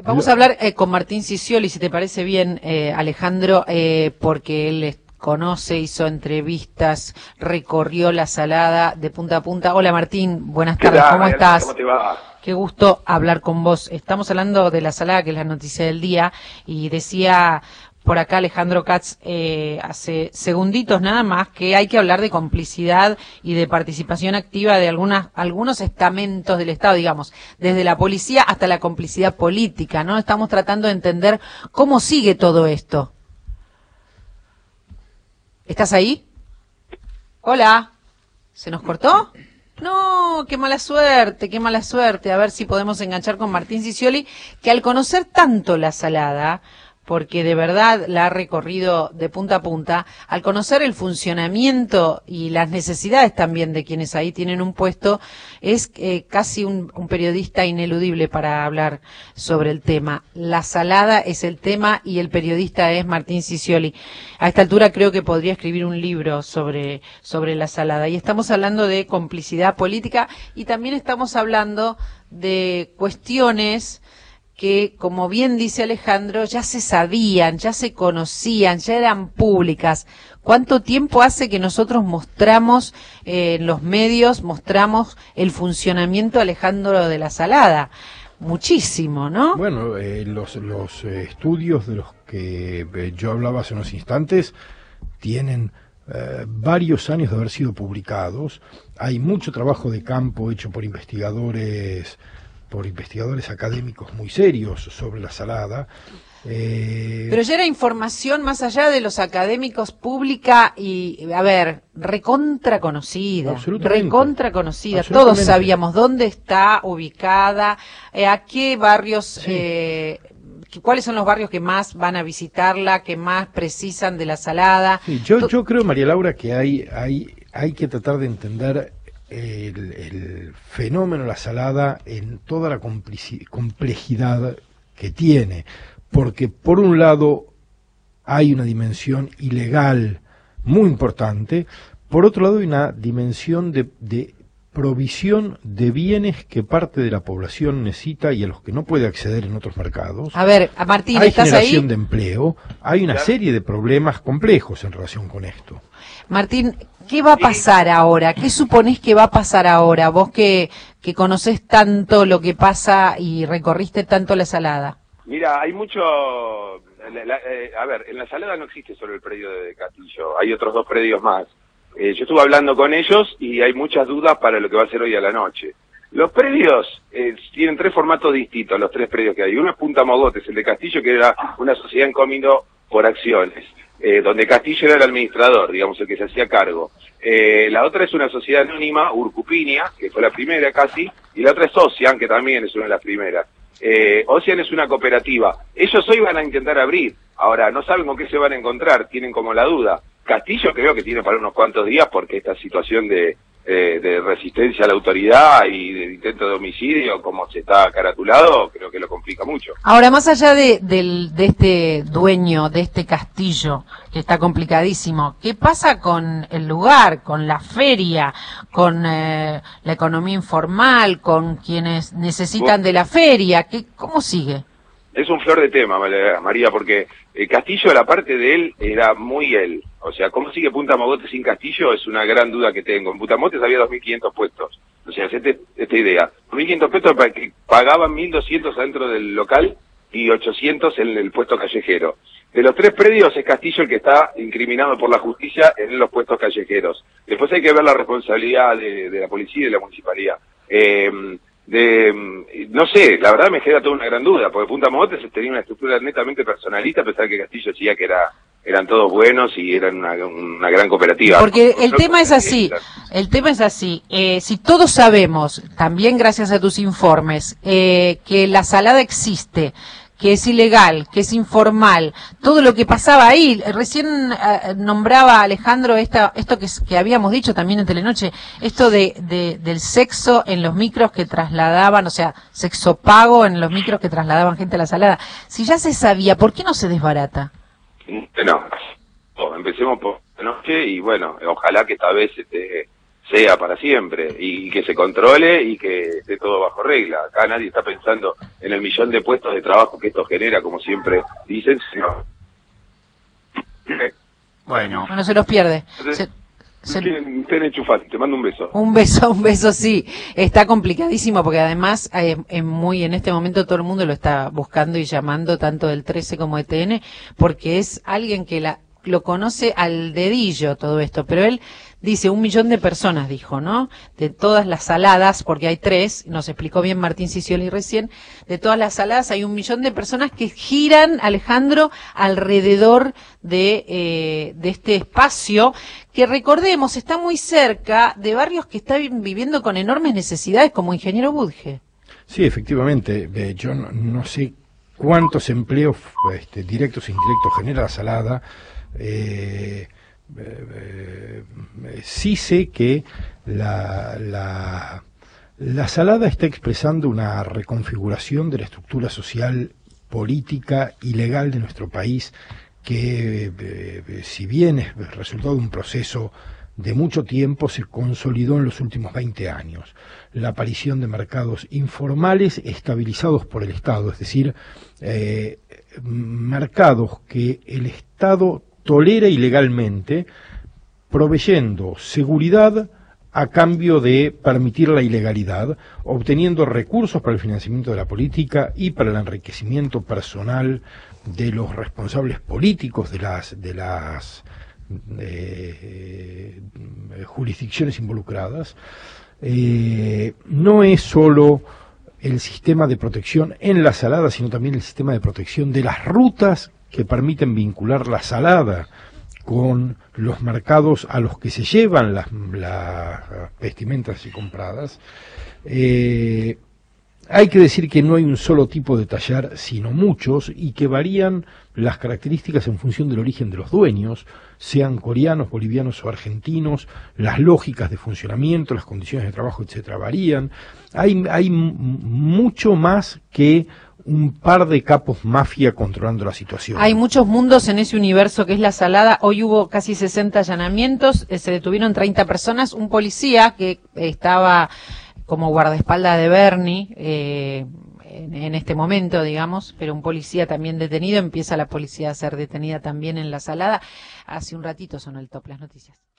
Vamos a hablar con Martín Ciccioli, si te parece bien, Alejandro, porque él conoce, hizo entrevistas, recorrió la Salada de punta a punta. Hola Martín, buenas tardes, ¿cómo estás? ¿Cómo te va? Qué gusto hablar con vos. Estamos hablando de la Salada, que es la noticia del día, y decía por acá Alejandro Katz hace segunditos nada más que hay que hablar de complicidad y de participación activa de algunos estamentos del Estado, digamos, desde la policía hasta la complicidad política, ¿no? Estamos tratando de entender cómo sigue todo esto. ¿Estás ahí? Hola. ¿Se nos cortó? No, qué mala suerte, qué mala suerte. A ver si podemos enganchar con Martín Ciccioli, que al conocer tanto la Salada, porque de verdad la ha recorrido de punta a punta, al conocer el funcionamiento y las necesidades también de quienes ahí tienen un puesto, es casi un periodista ineludible para hablar sobre el tema. La Salada es el tema y el periodista es Martín Ciccioli. A esta altura creo que podría escribir un libro sobre la Salada. Y estamos hablando de complicidad política y también estamos hablando de cuestiones que, como bien dice Alejandro, ya se sabían, ya se conocían, ya eran públicas. ¿Cuánto tiempo hace que nosotros mostramos en los medios, mostramos el funcionamiento, Alejandro, de la Salada? Muchísimo, ¿no? Bueno, los estudios de los que yo hablaba hace unos instantes tienen varios años de haber sido publicados. Hay mucho trabajo de campo hecho por investigadores académicos muy serios sobre la Salada. Pero ya era información más allá de los académicos pública y, a ver, recontra conocida. Todos sabíamos dónde está ubicada, a qué barrios, cuáles son los barrios que más van a visitarla, que más precisan de la Salada. Sí, yo creo, María Laura, que hay que tratar de entender el fenómeno de la Salada en toda la complejidad que tiene, porque por un lado hay una dimensión ilegal muy importante, por otro lado hay una dimensión de provisión de bienes que parte de la población necesita y a los que no puede acceder en otros mercados. A ver, Martín, hay ¿estás generación ahí? de empleo, hay una serie de problemas complejos en relación con esto. Martín, ¿qué va a pasar ahora? ¿Qué suponés que va a pasar ahora? Vos que conocés tanto lo que pasa y recorriste tanto la Salada. Mira, hay mucho... a ver, en la Salada no existe solo el predio de Castillo, hay otros dos predios más. Yo estuve hablando con ellos y hay muchas dudas para lo que va a ser hoy a la noche. Los predios tienen tres formatos distintos, los tres predios que hay. Uno es Punta Mogotes, el de Castillo, que era una sociedad en comino por acciones, donde Castillo era el administrador, digamos, el que se hacía cargo. La otra es una sociedad anónima, Urcupinia, que fue la primera casi, y la otra es Ocean, que también es una de las primeras. Ocean es una cooperativa. Ellos hoy van a intentar abrir. Ahora, no saben con qué se van a encontrar, tienen como la duda. Castillo creo que tiene para unos cuantos días porque esta situación de resistencia a la autoridad y de intento de homicidio, como se está caratulado, creo que lo complica mucho. Ahora, más allá de este dueño de este castillo, que está complicadísimo, ¿qué pasa con el lugar, con la feria, con la economía informal, con quienes necesitan de la feria? ¿Cómo sigue? Es un flor de tema, María, porque Castillo, la parte de él, era muy él. O sea, ¿cómo sigue Punta Mogotes sin Castillo? Es una gran duda que tengo. En Punta Mogotes había 2.500 puestos. O sea, esta idea. 2.500 puestos que pagaban 1.200 adentro del local y 800 en el puesto callejero. De los tres predios es Castillo el que está incriminado por la justicia en los puestos callejeros. Después hay que ver la responsabilidad de la policía y de la municipalidad. No sé, la verdad me queda toda una gran duda, porque Punta Mogotes tenía una estructura netamente personalista, a pesar que Castillo decía que eran todos buenos y eran una gran cooperativa. Porque el tema es así, si todos sabemos, también gracias a tus informes, que la Salada existe, que es ilegal, que es informal, todo lo que pasaba ahí. Recién nombraba Alejandro esto que habíamos dicho también en Telenoche, esto del sexo en los micros que trasladaban, o sea, sexo pago en los micros que trasladaban gente a la Salada. Si ya se sabía, ¿por qué no se desbarata? Bueno, empecemos por la noche y bueno, ojalá que esta vez sea para siempre y que se controle y que esté todo bajo regla. Acá nadie está pensando en el millón de puestos de trabajo que esto genera, como siempre dicen, sino... Bueno, Bueno, se los pierde. Ten enchufate, te mando un beso. Un beso, sí. Está complicadísimo porque además en este momento todo el mundo lo está buscando y llamando, tanto del 13 como de TN, porque es alguien que lo conoce al dedillo todo esto, pero él dice 1 millón de personas, dijo, ¿no? De todas las saladas, porque hay 3, nos explicó bien Martín Sicioli recién, de todas las saladas hay 1 millón de personas que giran, Alejandro, alrededor de este espacio, que recordemos, está muy cerca de barrios que están viviendo con enormes necesidades, como Ingeniero Budge. Sí, efectivamente, yo no sé cuántos empleos directos e indirectos genera la salada. Sí sé que la salada está expresando una reconfiguración de la estructura social, política y legal de nuestro país que, si bien es resultado de un proceso de mucho tiempo, se consolidó en los últimos 20 años. La aparición de mercados informales estabilizados por el Estado, es decir, mercados que el Estado tolera ilegalmente, proveyendo seguridad a cambio de permitir la ilegalidad, obteniendo recursos para el financiamiento de la política y para el enriquecimiento personal de los responsables políticos de las jurisdicciones involucradas. No es solo el sistema de protección en la salada, sino también el sistema de protección de las rutas que permiten vincular la salada con los mercados a los que se llevan las vestimentas así compradas. Hay que decir que no hay un solo tipo de tallar, sino muchos, y que varían las características en función del origen de los dueños, sean coreanos, bolivianos o argentinos, las lógicas de funcionamiento, las condiciones de trabajo, etcétera, varían. Hay mucho más que un par de capos mafia controlando la situación. Hay muchos mundos en ese universo que es la salada. Hoy hubo casi 60 allanamientos, se detuvieron 30 personas, un policía que estaba como guardaespaldas de Bernie en este momento, digamos, pero un policía también detenido. Empieza la policía a ser detenida también en la salada. Hace un ratito sonó el top, las noticias.